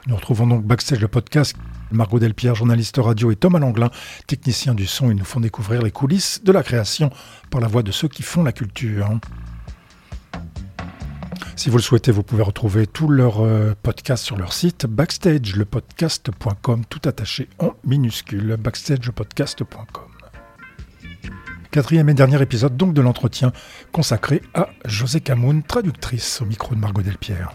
Nous retrouvons donc Backstage le podcast. Margot Delpierre, journaliste radio, et Thomas Langlin, technicien du son. Ils nous font découvrir les coulisses de la création par la voix de ceux qui font la culture. Si vous le souhaitez, vous pouvez retrouver tous leurs podcasts sur leur site backstagelepodcast.com, tout attaché en minuscule, backstagelepodcast.com. Quatrième et dernier épisode donc de l'entretien consacré à José Camoun, traductrice au micro de Margot Delpierre.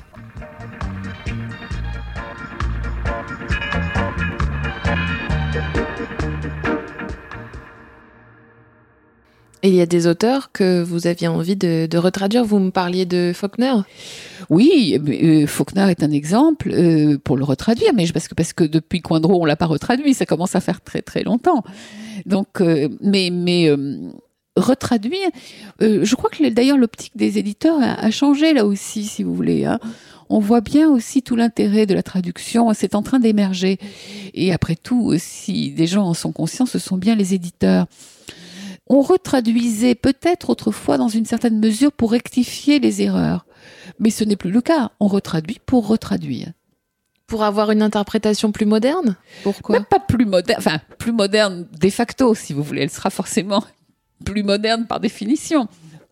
Et il y a des auteurs que vous aviez envie de retraduire. Vous me parliez de Faulkner. Oui, Faulkner est un exemple pour le retraduire, mais parce que depuis Coindreau, on l'a pas retraduit. Ça commence à faire très très longtemps. Donc, retraduire, je crois que d'ailleurs l'optique des éditeurs a changé là aussi, si vous voulez. Hein. On voit bien aussi tout l'intérêt de la traduction, c'est en train d'émerger. Et après tout, si des gens en sont conscients, ce sont bien les éditeurs. On retraduisait peut-être autrefois dans une certaine mesure pour rectifier les erreurs. Mais ce n'est plus le cas. On retraduit pour retraduire. Pour avoir une interprétation plus moderne ? Pourquoi ? Pas plus moderne, enfin plus moderne de facto, si vous voulez. Elle sera forcément plus moderne par définition.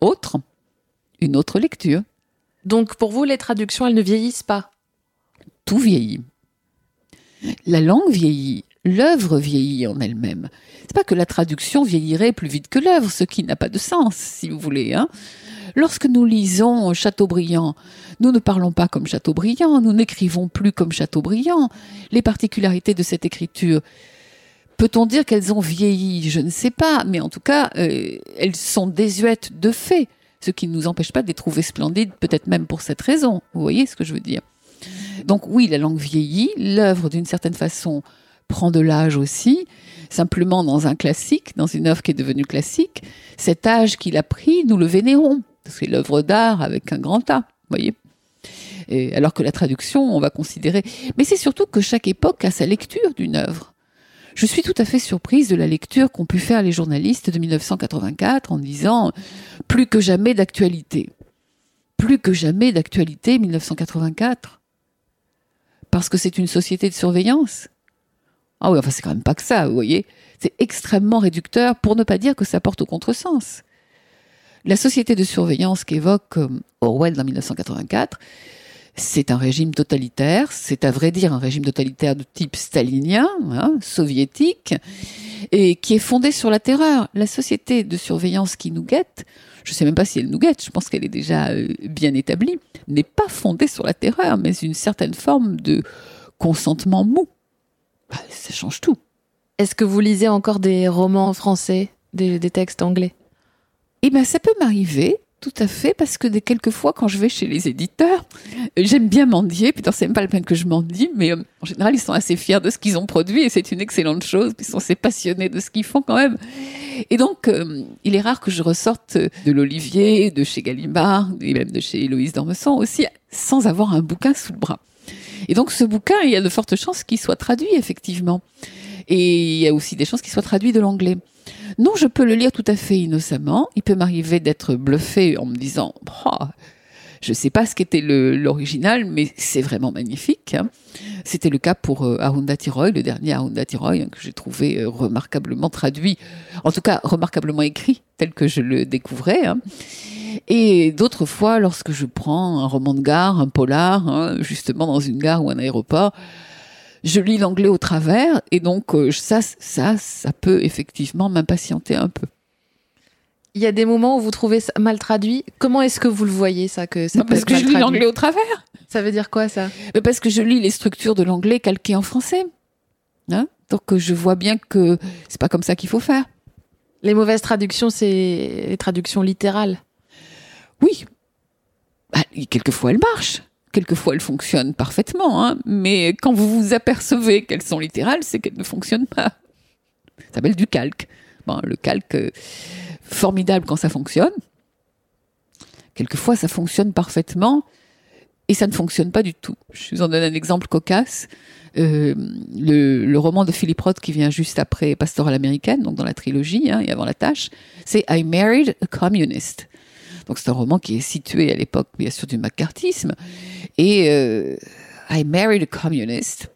Une autre lecture. Donc pour vous, les traductions, elles ne vieillissent pas ? Tout vieillit. La langue vieillit. L'œuvre vieillit en elle-même. C'est pas que la traduction vieillirait plus vite que l'œuvre, ce qui n'a pas de sens, si vous voulez. Hein. Lorsque nous lisons Chateaubriand, nous ne parlons pas comme Chateaubriand, nous n'écrivons plus comme Chateaubriand. Les particularités de cette écriture, peut-on dire qu'elles ont vieilli ? Je ne sais pas, mais en tout cas, elles sont désuètes de fait, ce qui ne nous empêche pas de les trouver splendides, peut-être même pour cette raison. Vous voyez ce que je veux dire ? Donc oui, la langue vieillit, l'œuvre d'une certaine façon prend de l'âge aussi, simplement dans un classique, dans une œuvre qui est devenue classique, cet âge qu'il a pris, nous le vénérons. C'est l'œuvre d'art avec un grand A, vous voyez. Et alors que la traduction, on va considérer... Mais c'est surtout que chaque époque a sa lecture d'une œuvre. Je suis tout à fait surprise de la lecture qu'ont pu faire les journalistes de 1984 en disant « plus que jamais d'actualité ». Plus que jamais d'actualité, 1984. Parce que c'est une société de surveillance. Ah oui, enfin c'est quand même pas que ça, vous voyez. C'est extrêmement réducteur, pour ne pas dire que ça porte au contresens. La société de surveillance qu'évoque Orwell dans 1984, c'est un régime totalitaire, c'est à vrai dire un régime totalitaire de type stalinien, soviétique, et qui est fondé sur la terreur. La société de surveillance qui nous guette, je ne sais même pas si elle nous guette, je pense qu'elle est déjà bien établie, n'est pas fondée sur la terreur, mais une certaine forme de consentement mou. Ça change tout. Est-ce que vous lisez encore des romans français, des textes anglais ? Eh bien, ça peut m'arriver, tout à fait, parce que quelquefois, quand je vais chez les éditeurs, j'aime bien mendier. Putain, c'est même pas la peine que je mendie, mais en général, ils sont assez fiers de ce qu'ils ont produit, et c'est une excellente chose. Ils sont assez passionnés de ce qu'ils font quand même. Et donc, il est rare que je ressorte de l'Olivier, de chez Gallimard, et même de chez Héloïse d'Ormesson aussi, sans avoir un bouquin sous le bras. Et donc, ce bouquin, il y a de fortes chances qu'il soit traduit, effectivement. Et il y a aussi des chances qu'il soit traduit de l'anglais. Non, je peux le lire tout à fait innocemment. Il peut m'arriver d'être bluffé en me disant je ne sais pas ce qu'était l'original, mais c'est vraiment magnifique. Hein. C'était le cas pour Arundhati Roy, le dernier Arundhati Roy, que j'ai trouvé remarquablement traduit, en tout cas remarquablement écrit, tel que je le découvrais. Hein. Et d'autres fois, lorsque je prends un roman de gare, un polar, justement dans une gare ou un aéroport, je lis l'anglais au travers, et donc ça peut effectivement m'impatienter un peu. Il y a des moments où vous trouvez ça mal traduit. Comment est-ce que vous le voyez, ça, que ça peut parce être que mal je lis traduit ? l'anglais au travers. Ça veut dire quoi, ça ? Parce que je lis les structures de l'anglais calquées en français. Hein ? Donc je vois bien que c'est pas comme ça qu'il faut faire. Les mauvaises traductions, c'est les traductions littérales. Oui. Quelquefois elles marchent. Quelquefois, elles fonctionnent parfaitement, hein, mais quand vous vous apercevez qu'elles sont littérales, c'est qu'elles ne fonctionnent pas. Ça s'appelle du calque. Bon, le calque, formidable quand ça fonctionne. Quelquefois, ça fonctionne parfaitement et ça ne fonctionne pas du tout. Je vous en donne un exemple cocasse. Le roman de Philip Roth qui vient juste après Pastorale américaine, donc dans la trilogie, et avant La Tâche, c'est « I married a communist ». Donc c'est un roman qui est situé à l'époque, bien sûr, du macartisme. Et I married a communist.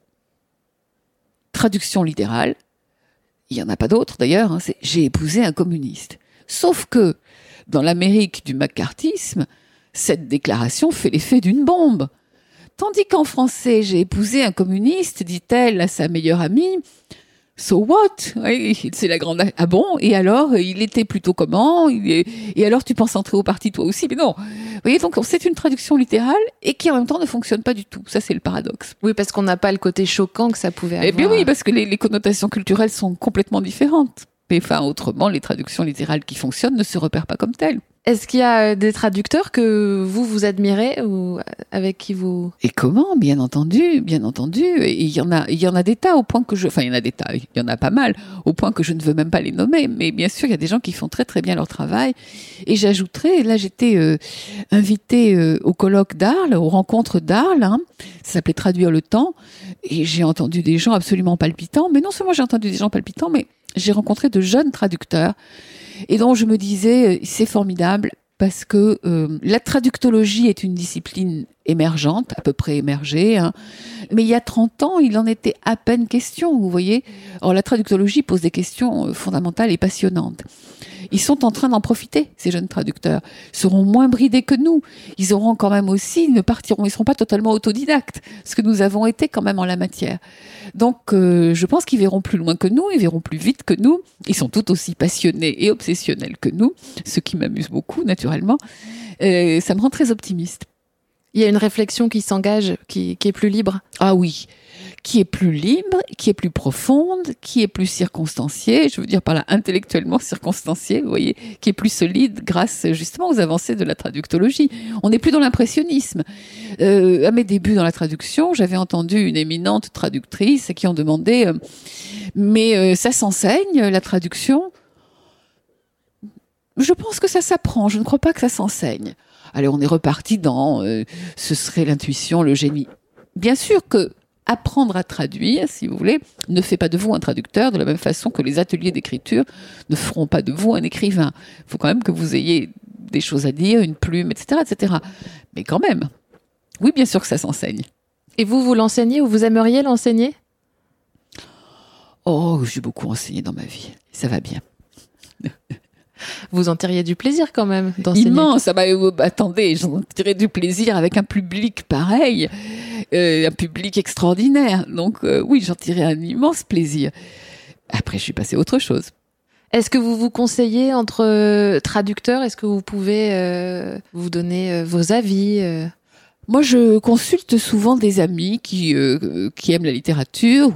Traduction littérale. Il n'y en a pas d'autre d'ailleurs. C'est j'ai épousé un communiste. Sauf que dans l'Amérique du macartisme, cette déclaration fait l'effet d'une bombe. Tandis qu'en français, j'ai épousé un communiste, dit-elle à sa meilleure amie. So what? Oui, c'est la grande. Ah bon? Et alors, il était plutôt comment? Et alors, tu penses entrer au parti toi aussi? Mais non. Vous voyez, donc c'est une traduction littérale et qui en même temps ne fonctionne pas du tout. Ça, c'est le paradoxe. Oui, parce qu'on n'a pas le côté choquant que ça pouvait avoir. Eh bien oui, parce que les connotations culturelles sont complètement différentes. Mais enfin, autrement, les traductions littérales qui fonctionnent ne se repèrent pas comme telles. Est-ce qu'il y a des traducteurs que vous admirez ou avec qui vous... Et comment? Bien entendu, bien entendu. Et il y en a des tas au point que enfin, il y en a des tas, il y en a pas mal, au point que je ne veux même pas les nommer. Mais bien sûr, il y a des gens qui font très très bien leur travail. Et j'ajouterais, là, j'étais invitée au colloque d'Arles, aux rencontres d'Arles, hein. Ça s'appelait Traduire le temps. Et j'ai entendu des gens absolument palpitants. Mais non seulement j'ai entendu des gens palpitants, mais j'ai rencontré de jeunes traducteurs. Et donc je me disais, c'est formidable parce que la traductologie est une discipline émergente, à peu près émergée, hein. Mais il y a 30 ans, il en était à peine question, vous voyez. Or la traductologie pose des questions fondamentales et passionnantes. Ils sont en train d'en profiter, ces jeunes traducteurs. Ils seront moins bridés que nous. Ils auront quand même aussi, ils seront pas totalement autodidactes, ce que nous avons été quand même en la matière. Donc, je pense qu'ils verront plus loin que nous, ils verront plus vite que nous. Ils sont tout aussi passionnés et obsessionnels que nous, ce qui m'amuse beaucoup, naturellement. Ça me rend très optimiste. Il y a une réflexion qui s'engage, qui est plus libre. Ah oui, qui est plus libre, qui est plus profonde, qui est plus circonstanciée, je veux dire par là intellectuellement circonstanciée, vous voyez, qui est plus solide grâce justement aux avancées de la traductologie. On n'est plus dans l'impressionnisme. À mes débuts dans la traduction, j'avais entendu une éminente traductrice qui en demandait mais ça s'enseigne, la traduction? Je pense que ça s'apprend, je ne crois pas que ça s'enseigne. Allez, on est reparti dans ce serait l'intuition, le génie. Bien sûr que apprendre à traduire, si vous voulez, ne fait pas de vous un traducteur, de la même façon que les ateliers d'écriture ne feront pas de vous un écrivain. Il faut quand même que vous ayez des choses à dire, une plume, etc., etc. Mais quand même, oui, bien sûr que ça s'enseigne. Et vous l'enseignez ou vous aimeriez l'enseigner? Oh, j'ai beaucoup enseigné dans ma vie. Ça va bien. Vous en tiriez du plaisir quand même d'enseigner. Immense. Ah bah, attendez, j'en tirais du plaisir avec un public pareil, un public extraordinaire. Donc oui, j'en tirais un immense plaisir. Après, je suis passée à autre chose. Est-ce que vous vous conseillez entre traducteurs? Est-ce que vous pouvez vous donner vos avis? Moi, je consulte souvent des amis qui aiment la littérature.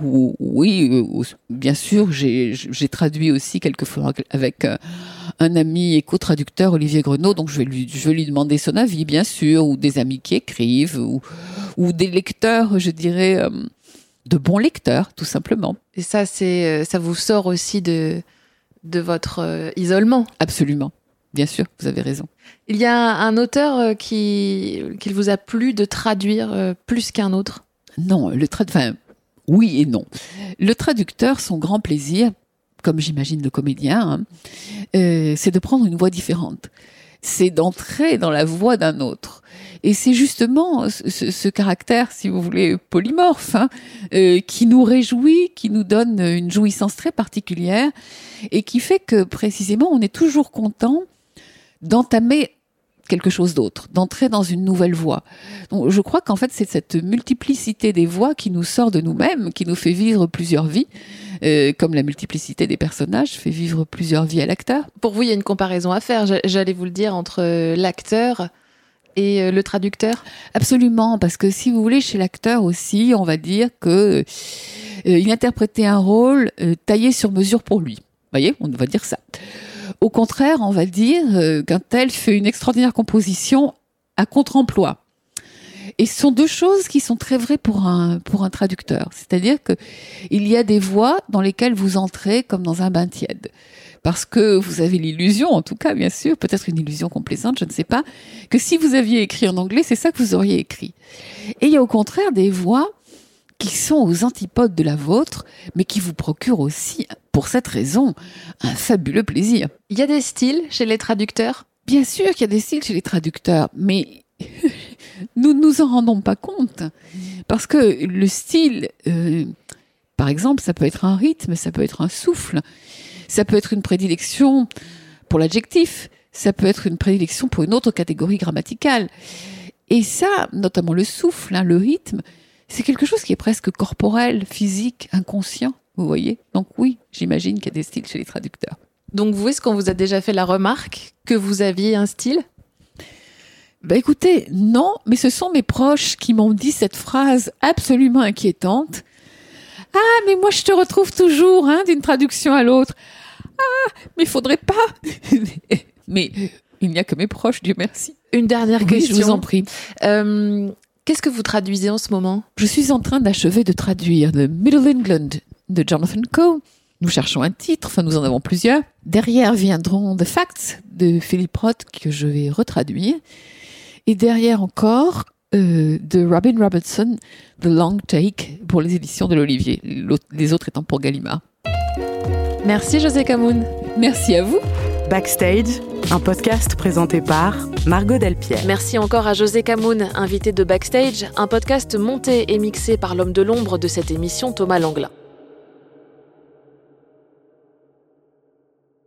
Bien sûr, j'ai traduit aussi quelquefois avec un ami éco-traducteur, Olivier Grenot. Donc, je vais lui demander son avis, bien sûr, ou des amis qui écrivent, ou des lecteurs, je dirais, de bons lecteurs, tout simplement. Et ça, ça vous sort aussi de votre isolement. Absolument. Bien sûr, vous avez raison. Il y a un auteur qu'il vous a plu de traduire plus qu'un autre? Non, oui et non. Le traducteur, son grand plaisir, comme j'imagine le comédien, c'est de prendre une voix différente. C'est d'entrer dans la voix d'un autre. Et c'est justement ce caractère, si vous voulez, polymorphe, qui nous réjouit, qui nous donne une jouissance très particulière et qui fait que, précisément, on est toujours content d'entamer quelque chose d'autre, d'entrer dans une nouvelle voie. Donc, je crois qu'en fait, c'est cette multiplicité des voix qui nous sort de nous-mêmes, qui nous fait vivre plusieurs vies, comme la multiplicité des personnages fait vivre plusieurs vies à l'acteur. Pour vous, il y a une comparaison à faire, j'allais vous le dire, entre l'acteur et le traducteur? Absolument, parce que si vous voulez, chez l'acteur aussi, on va dire que il interprétait un rôle taillé sur mesure pour lui. Vous voyez, on va dire ça. Au contraire, on va dire qu'un tel fait une extraordinaire composition à contre-emploi. Et ce sont deux choses qui sont très vraies pour un traducteur. C'est-à-dire que il y a des voix dans lesquelles vous entrez comme dans un bain tiède. Parce que vous avez l'illusion, en tout cas, bien sûr, peut-être une illusion complaisante, je ne sais pas, que si vous aviez écrit en anglais, c'est ça que vous auriez écrit. Et il y a au contraire des voix qui sont aux antipodes de la vôtre, mais qui vous procurent aussi, pour cette raison, un fabuleux plaisir. Il y a des styles chez les traducteurs? Bien sûr qu'il y a des styles chez les traducteurs, mais nous ne nous en rendons pas compte. Parce que le style, par exemple, ça peut être un rythme, ça peut être un souffle, ça peut être une prédilection pour l'adjectif, ça peut être une prédilection pour une autre catégorie grammaticale. Et ça, notamment le souffle, le rythme, c'est quelque chose qui est presque corporel, physique, inconscient, vous voyez. Donc oui, j'imagine qu'il y a des styles chez les traducteurs. Donc vous, est-ce qu'on vous a déjà fait la remarque que vous aviez un style ? Écoutez, non, mais ce sont mes proches qui m'ont dit cette phrase absolument inquiétante. « Ah, mais moi je te retrouve toujours d'une traduction à l'autre. Ah, mais il faudrait pas. » Mais il n'y a que mes proches, Dieu merci. Une dernière question. Je vous en prie. Qu'est-ce que vous traduisez en ce moment ? Je suis en train d'achever de traduire The Middle England de Jonathan Coe. Nous cherchons un titre, nous en avons plusieurs. Derrière viendront The Facts de Philip Roth que je vais retraduire. Et derrière encore, de Robin Robertson, The Long Take pour les éditions de l'Olivier. Les autres étant pour Gallimard. Merci José Camoun. Merci à vous. Backstage, un podcast présenté par Margot Delpierre. Merci encore à José Camoun, invité de Backstage, un podcast monté et mixé par l'homme de l'ombre de cette émission, Thomas Langlin.